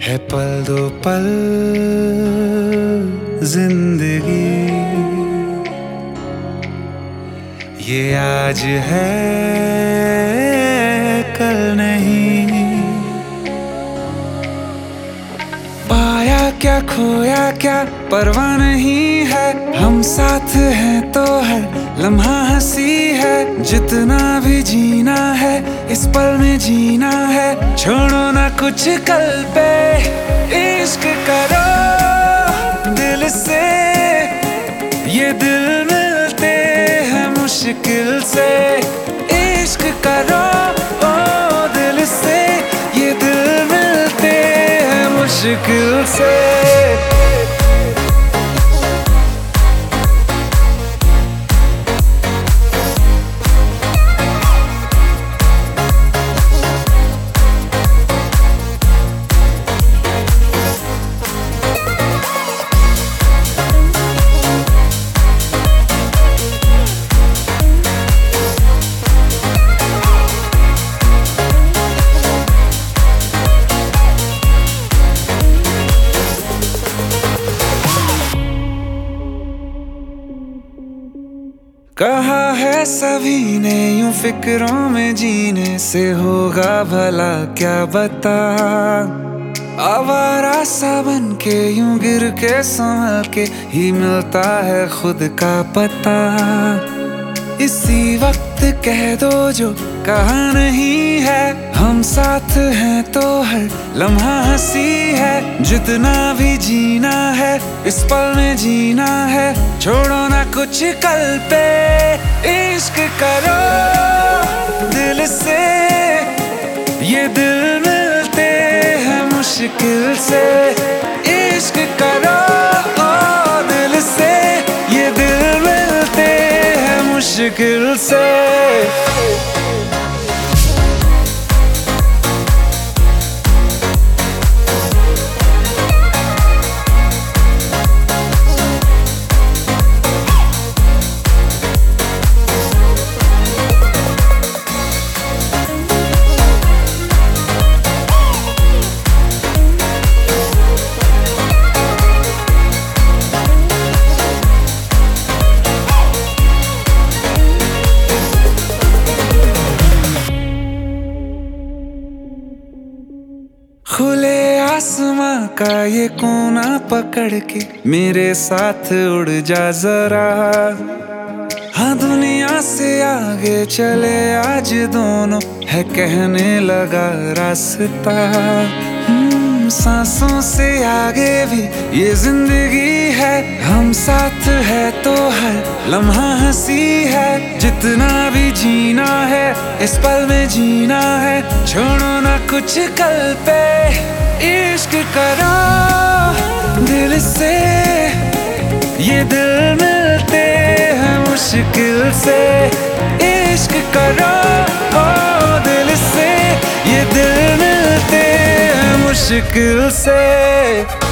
है पल दो पल जिंदगी, ये आज है कल नहीं। पाया क्या खोया क्या परवाह नहीं है, हम साथ हैं तो हर लम्हा हंसी है। जितना भी जीना है इस पल में जीना है, छोड़ो ना कुछ कल पे, इश्क करो दिल से। ये दिल मिलते हैं मुश्किल से, इश्क करो ओ दिल से। ये दिल मिलते हैं मुश्किल से। कहा है सभी ने यूं फिक्रों में जीने से होगा भला क्या बता। आवारा सा बन के यूं गिर के संभल के ही मिलता है खुद का पता। इसी वक्त कह दो जो कहा नहीं है, हम साथ हैं तो हर लम्हा हंसी है। जितना भी जीना है इस पल में जीना है, छोड़ो ना कुछ कल पे, इश्क करो दिल से। ये दिल मिलते हैं मुश्किल से, इश्क करो ओ दिल से। ये दिल मिलते हैं मुश्किल से। खुले आसमां का ये कोना पकड़ के मेरे साथ उड़ जा जरा। हाँ दुनिया से आगे चले आज दोनों, है कहने लगा रास्ता। सांसों से आगे भी ये जिंदगी है, हम साथ है तो हर लम्हा हंसी है। जितना भी जीना है इस पल में जीना है, छोड़ो ना कुछ कल पे, इश्क करो दिल से। ये दिल मिलते हैं मुश्किल से, इश्क करो ओ दिल से। ये दिल मिलते हैं मुश्किल से।